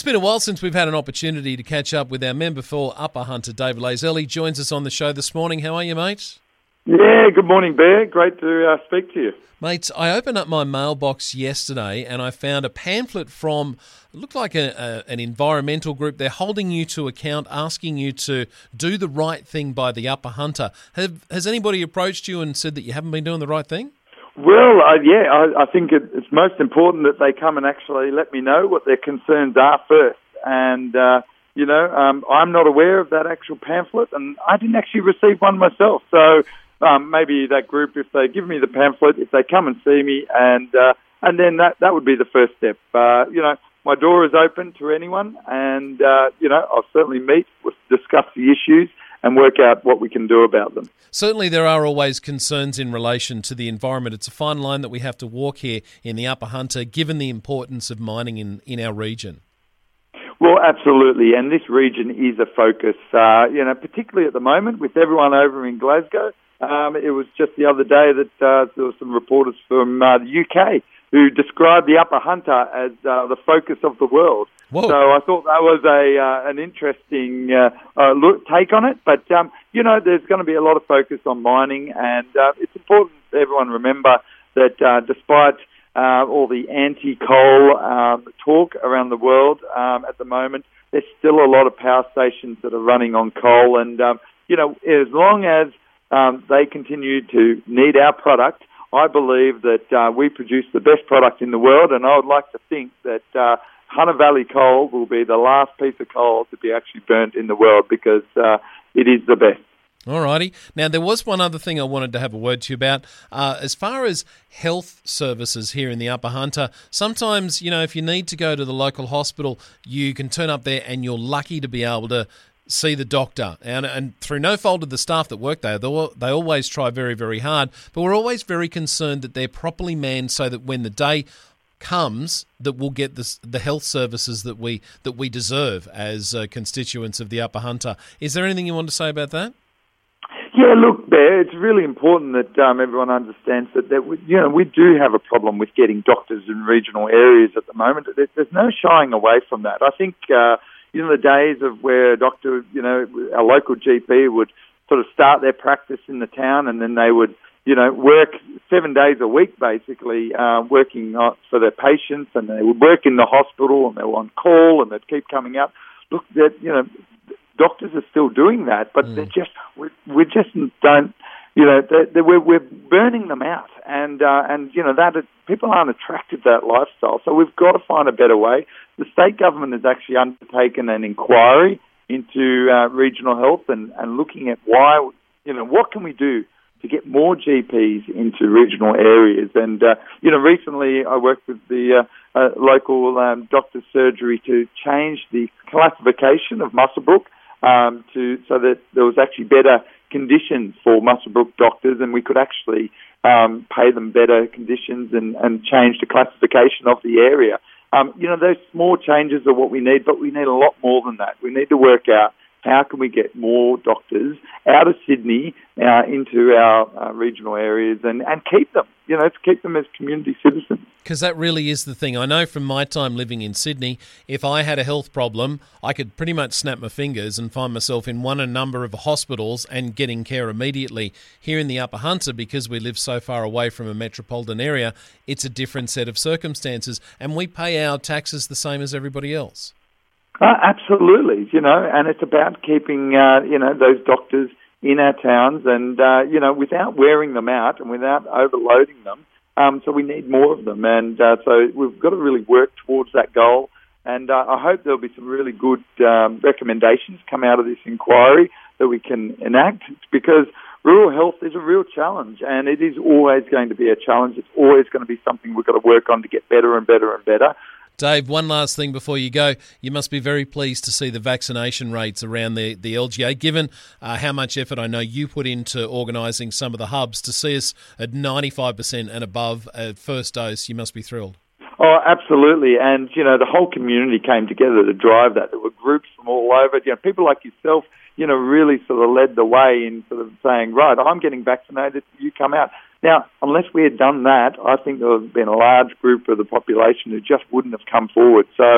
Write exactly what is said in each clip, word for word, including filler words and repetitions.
It's been a while since we've had an opportunity to catch up with our member for Upper Hunter, David Lasell. He joins us on the show this morning. How are you, mate? Yeah, good morning, Bear. Great to uh, speak to you. Mate, I opened up my mailbox yesterday and I found a pamphlet from, it looked like a, a, an environmental group. They're holding you to account, asking you to do the right thing by the Upper Hunter. Have, has anybody approached you and said that you haven't been doing the right thing? Well, uh, yeah, I, I think it, it's most important that they come and actually let me know what their concerns are first. And, uh, you know, um, I'm not aware of that actual pamphlet, and I didn't actually receive one myself. So um, maybe that group, if they give me the pamphlet, if they come and see me, and uh, and then that, that would be the first step. Uh, you know, my door is open to anyone, and, uh, you know, I'll certainly meet, discuss the issues, and work out what we can do about them. Certainly there are always concerns in relation to the environment. It's a fine line that we have to walk here in the Upper Hunter, given the importance of mining in, in our region. Well, absolutely, and this region is a focus, uh, you know, particularly at the moment with everyone over in Glasgow. Um, it was just the other day that uh, there were some reporters from uh, the U K who described the Upper Hunter as uh, the focus of the world. Whoa. So I thought that was a uh, an interesting uh, uh, look, take on it. But, um, you know, there's going to be a lot of focus on mining, and uh, it's important that everyone remember that uh, despite uh, all the anti-coal um, talk around the world um, at the moment, there's still a lot of power stations that are running on coal. And, um, you know, as long as um, they continue to need our product, I believe that uh, we produce the best product in the world, and I would like to think that uh, Hunter Valley Coal will be the last piece of coal to be actually burnt in the world, because uh, it is the best. All righty. Now, there was one other thing I wanted to have a word to you about. Uh, as far as health services here in the Upper Hunter, sometimes, you know, if you need to go to the local hospital, you can turn up there and you're lucky to be able to see the doctor. And, and through no fault of the staff that work there, they, they always try very, very hard. But we're always very concerned that they're properly manned so that when the day comes, that we'll get this, the health services that we that we deserve as uh, constituents of the Upper Hunter. Is there anything you want to say about that? Yeah, look, Bear, it's really important that um, everyone understands that, that we, you know, we do have a problem with getting doctors in regional areas at the moment. There's no shying away from that. I think, uh, you know, the days of where a doctor, you know, a local G P would sort of start their practice in the town, and then they would, you know, work seven days a week, basically, uh, working for their patients, and they would work in the hospital, and they were on call, and they'd keep coming out. Look, that, you know, doctors are still doing that, but mm. they're just, we, we just don't, you know, they're, they're, we're, we're burning them out, and uh, and you know that it, people aren't attracted to that lifestyle. So we've got to find a better way. The state government has actually undertaken an inquiry into uh, regional health and, and looking at why, you know, what can we do to get more G Ps into regional areas. And, uh, you know, recently I worked with the uh, uh, local um, doctor's surgery to change the classification of Muswellbrook um, to so that there was actually better conditions for Muswellbrook doctors, and we could actually um, pay them better conditions and, and change the classification of the area. Um, you know, those small changes are what we need, but we need a lot more than that. We need to work out how can we get more doctors out of Sydney uh, into our uh, regional areas and, and keep them, you know, to keep them as community citizens. Because that really is the thing. I know from my time living in Sydney, if I had a health problem, I could pretty much snap my fingers and find myself in one a number of hospitals and getting care immediately. Here in the Upper Hunter, because we live so far away from a metropolitan area, it's a different set of circumstances, and we pay our taxes the same as everybody else. Uh, absolutely, you know, and it's about keeping, uh, you know, those doctors in our towns and, uh, you know, without wearing them out and without overloading them. Um, so we need more of them. And uh, so we've got to really work towards that goal. And uh, I hope there'll be some really good um, recommendations come out of this inquiry that we can enact, because rural health is a real challenge, and it is always going to be a challenge. It's always going to be something we've got to work on to get better and better and better. Dave, one last thing before you go. You must be very pleased to see the vaccination rates around the, the L G A, given uh, how much effort I know you put into organising some of the hubs. To see us at ninety-five percent and above at first dose, you must be thrilled. Oh, absolutely. And, you know, the whole community came together to drive that. There were groups from all over. You know, people like yourself, you know, really sort of led the way in sort of saying, right, I'm getting vaccinated, you come out. Now, unless we had done that, I think there would have been a large group of the population who just wouldn't have come forward. So,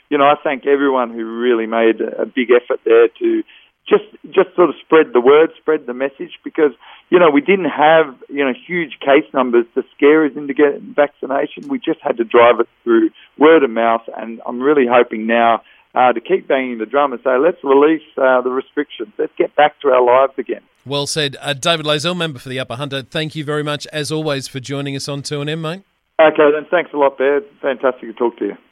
you know, I thank everyone who really made a big effort there to just just sort of spread the word, spread the message, because, you know, we didn't have, you know, huge case numbers to scare us into getting vaccination. We just had to drive it through word of mouth, and I'm really hoping now uh, to keep banging the drum and say, let's release uh, the restrictions. Let's get back to our lives again. Well said. Uh, David Loisel, member for the Upper Hunter, thank you very much, as always, for joining us on two N M, mate. Okay, then thanks a lot, Bear. Fantastic to talk to you.